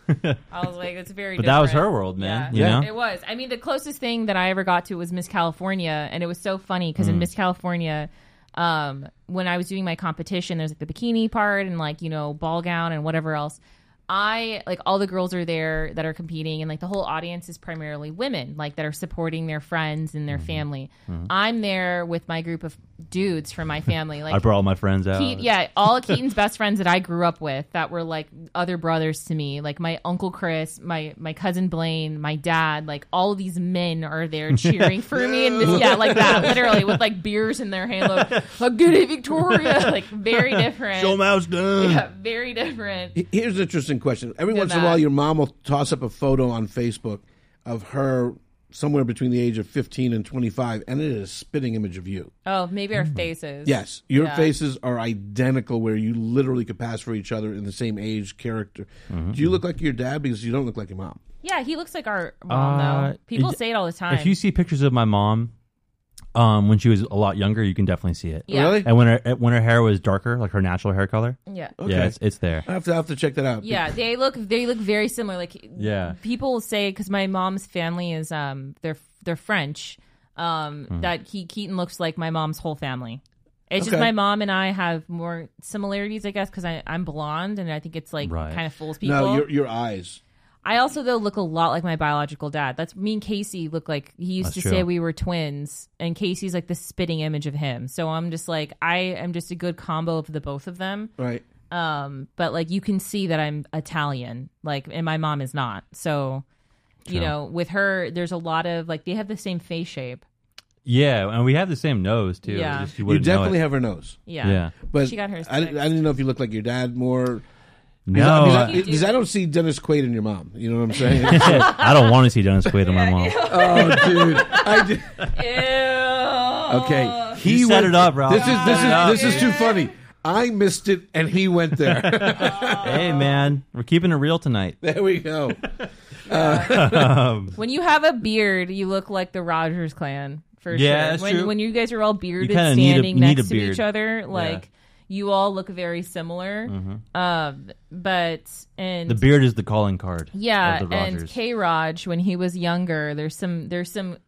I was like, it's very. But that was different. her world, man. Yeah. You know? It was. I mean, the closest thing that I ever got to was Miss California, and it was so funny because in Miss California, when I was doing my competition, there's like the bikini part and ball gown and whatever else. All the girls are there that are competing, and the whole audience is primarily women, that are supporting their friends and their family. I'm there with my group of dudes from my family. I brought all my friends out. All of Keaton's best friends that I grew up with that were other brothers to me, like my uncle Chris, my cousin Blaine, my dad. All of these men are there cheering for me, and like that, literally with beers in their hand. Good day, Victoria. Very different. Show 'em how it's done. Yeah, very different. here's an interesting question. Every Did once in a that. while, your mom will toss up a photo on Facebook of her somewhere between the age of 15 and 25, and it is a spitting image of you. Oh, maybe our faces. Yes, your Yeah. faces are identical, where you literally could pass for each other in the same age, character. Do you look like your dad? Because you don't look like your mom. Yeah, he looks like our mom, though. People say it all the time. If you see pictures of my mom when she was a lot younger, you can definitely see it. Yeah. Really? And when her hair was darker, like her natural hair color, Yeah. Okay. yeah, it's there. I have to check that out. Yeah, they look very similar. Yeah. People say because my mom's family is they're French. That Keaton looks like my mom's whole family. It's just Okay. my mom and I have more similarities, I guess, because I'm blonde and I think it's Right. kind of fools people. No, your eyes. I also though look a lot like my biological dad. That's me and Casey look like he used That's to true. say we were twins, and Casey's like the spitting image of him. So I'm just I am just a good combo of the both of them. Right. But you can see that I'm Italian, and my mom is not. So you know, with her, there's a lot of like they have the same face shape. Yeah, and we have the same nose too. Yeah. Just You wouldn't know definitely it. have her nose. Yeah. But She got hers I fixed. didn't know if you look like your dad more. No, Because I don't see Dennis Quaid in your mom. You know what I'm saying? I don't want to see Dennis Quaid on my mom. Oh, dude. Ew. Okay. You set it up, Ralph. This is too funny. I missed it, and he went there. Hey, man, we're keeping it real tonight. There we go. When you have a beard, you look like the Rogers clan for Yeah, sure. that's true. When you guys are all bearded, kinda need a- standing you need next a to beard. each other, like you all look very similar. But and The beard is the calling card. yeah, of the and Rogers. K. Raj when he was younger, there's some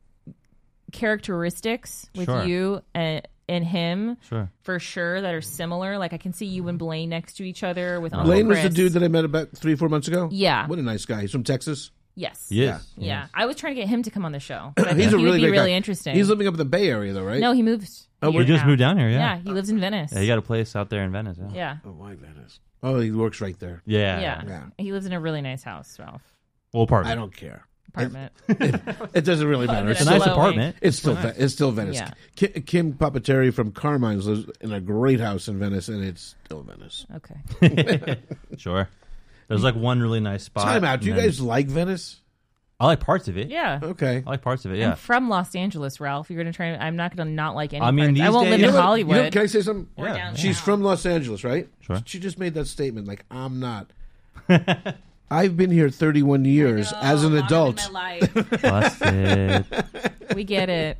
characteristics with Sure. you and him Sure. for sure that are similar. Like I can see you and Blaine next to each other with Uncle Blaine was the Chris. dude that I met about 3-4 months ago? Yeah. What a nice guy. He's from Texas. Yes. Yes. Yeah. I was trying to get him to come on the show. I think He's a he really would be great really guy. interesting. He's living up in the Bay Area, though, right? No, he moved. We just moved down here, yeah. Yeah, he lives in Venice. Yeah, you got a place out there in Venice. Yeah. Yeah. Oh, why Venice? Oh, he works right there. Yeah. Yeah. He lives in a really nice house, Ralph. Well, apartment. I don't care. Apartment. It doesn't really matter. It's a nice apartment. It's still Venice. Yeah. Kim Papateri from Carmine's lives in a great house in Venice, and it's still Venice. Okay. Sure. There's like one really nice spot. Time out. Do you and then- guys like Venice? I like parts of it. Yeah. Okay. I like parts of it. I'm Yeah. from Los Angeles, Ralph. You're gonna try. I'm not gonna not like any. I mean, parts. I these won't live days- in Hollywood. Can I say something? or Yeah. downtown. She's from Los Angeles, right? Sure. She just made that statement, like, I'm not. I've been here 31 years as an adult. Busted. We get it.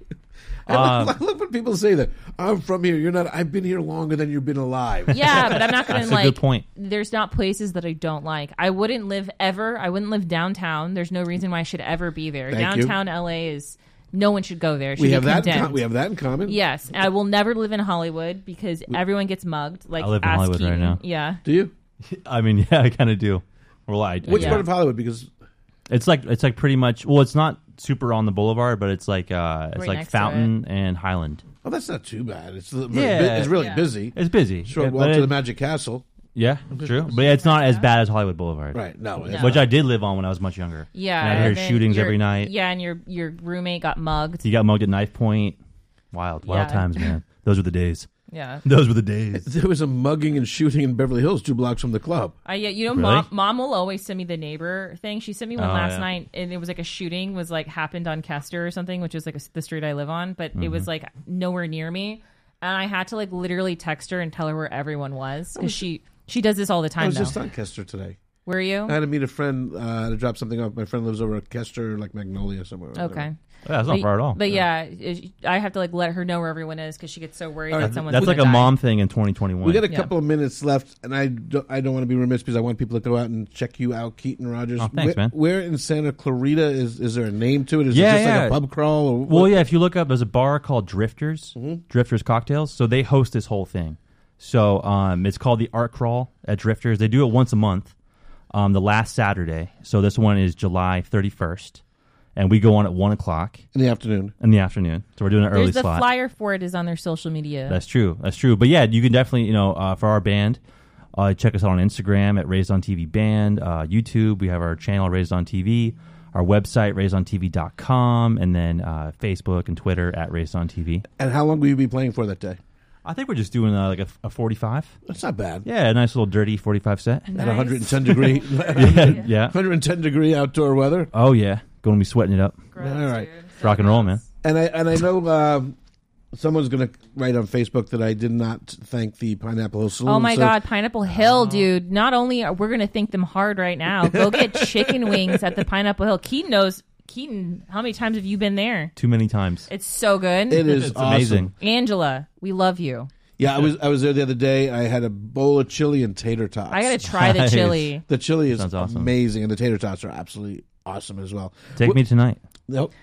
I love when people say that. I'm from here. You're not. I've been here longer than you've been alive. Yeah, but I'm not gonna That's a like. good point. There's not places that I don't like. I wouldn't live ever. I wouldn't live downtown. There's no reason why I should ever be there. Thank you. Downtown LA is. No one should go there. It should We be have that. condemned. We have that in common. Yes, I will never live in Hollywood because everyone gets mugged. Like I live in ask Hollywood right Keaton. now. Yeah, Do you? I mean, yeah, I kind of do. Well, Which Yeah. part of Hollywood? Because It's like pretty much. Well, it's not super on the boulevard, but it's like Right like next to Fountain and Highland. oh, that's not too bad. It's Yeah. it's really Yeah. busy. It's busy. Short Yeah, walk but to the it- Magic Castle. Yeah, true. But it's not as bad as Hollywood Boulevard. Right. No. No. Which I did live on when I was much younger. yeah. And I heard then shootings your- every night. Yeah, and your roommate got mugged. You got mugged at knife point. Wild Yeah. times, man. Those were the days. Yeah. Those were the days. There was a mugging and shooting in Beverly Hills, 2 blocks from the club. Yeah, you know, Really? mom will always send me the neighbor thing. She sent me one Oh, last yeah. night, and it was like a shooting was like happened on Kester or something, which is like the street I live on, but it was like nowhere near me, and I had to like literally text her and tell her where everyone was because she does this all the I time. was Though. just on Kester today. Were you? I had to meet a friend to drop something off. My friend lives over at Kester, like Magnolia somewhere. or whatever. Okay. Yeah, that's not far at all. But yeah, I have to like let her know where everyone is because she gets so worried that someone's That's like a gonna die. mom thing in 2021. We got a Yeah. couple of minutes left, and I don't want to be remiss because I want people to go out and check you out, Keaton Rogers. Oh, thanks, man. Where in Santa Clarita is there a name to it? Is Yeah, it just like yeah. a pub crawl? Or Well, yeah, if you look up, there's a bar called Drifters, Mm-hmm. Drifters Cocktails. So they host this whole thing. So it's called the Art Crawl at Drifters. They do it once a month, the last Saturday. So this one is July 31st. And we go on at 1 o'clock in the afternoon. in the afternoon. So we're doing an early There's the slot. flyer for it is on their social media. That's true. But yeah, you can definitely, for our band, check us out on Instagram at Raised on TV Band, YouTube. We have our channel Raised on TV, our website raisedontv.com, and then Facebook and Twitter at Raised on TV. And how long will you be playing for that day? I think we're just doing like a 45. That's not bad. Yeah, a nice little dirty 45 set. At Nice. 110 degree, Yeah. 110 degree outdoor weather. Oh yeah, going to be sweating it up. Gross, All right. dude. Rock and roll, man. And I know someone's going to write on Facebook that I did not thank the Pineapple Hill Saloon. Oh my so- God, Pineapple Hill, dude! Not only are we're gonna thank them hard right now, go get chicken wings at the Pineapple Hill. Keaton knows. Keaton, how many times have you been there? Too many times. It's so good. It is It's awesome. amazing. Angela, we love you. Yeah, I was there the other day. I had a bowl of chili and tater tots. I gotta try the Nice. chili. The chili is Sounds awesome. amazing, and the tater tots are absolutely awesome as well. Take me tonight. Nope.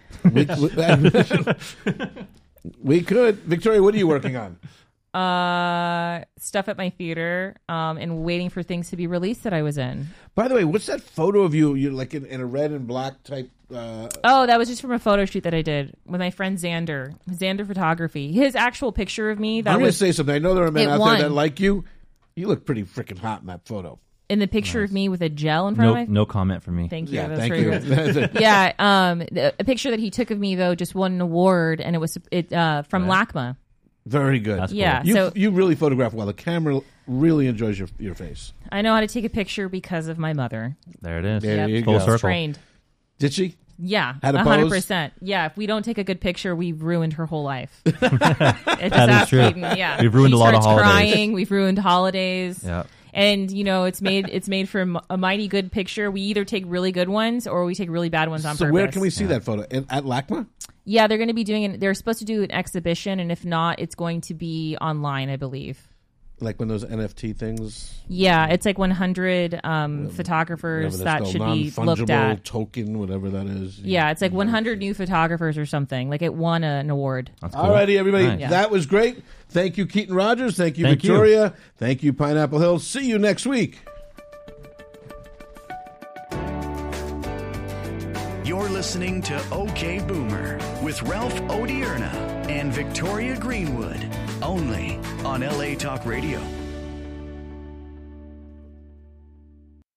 We could. Victoria, what are you working on? Stuff at my theater, and waiting for things to be released that I was in. By the way, what's that photo of you? You're like in a red and black type. Oh, that was just from a photo shoot that I did with my friend Xander Photography. His actual picture of me that I'm going to was say something. I know there are men It out won. there that like you. You look pretty freaking hot in that photo. in the picture of me with a gel in front of my No comment from me. Thank you. Yeah, That's thank very you. good. Yeah, a picture that he took of me though just won an award, and it was from LACMA. Very good. That's cool. Yeah, You really photograph well. The camera really enjoys your face. I know how to take a picture because of my mother. There it is. There you Full go. circle. Trained. Did she? Yeah, Had a pose? 100%. Yeah, if we don't take a good picture, we've ruined her whole life. It just That is true. Keaton, yeah, We've ruined She a lot of starts holidays. Crying. We've ruined holidays. Yeah. And it's made for a mighty good picture. We either take really good ones or we take really bad ones on So purpose. where can we see that photo? At LACMA? Yeah, they're going to be they're supposed to do an exhibition, and if not, it's going to be online, I believe. Like when those NFT things? Yeah, it's like 100 photographers that should be looked non-fungible at. token, whatever that is. Yeah, it's like 100 new photographers or something. Like it won an award. That's cool. All righty, everybody. Nice. Yeah. That was great. Thank you, Keaton Rogers. Thank you, Thank you. Victoria. Thank you, Pineapple Hill. See you next week. You're listening to OK Boomer with Ralph Odierna and Victoria Greenwood, only on LA Talk Radio.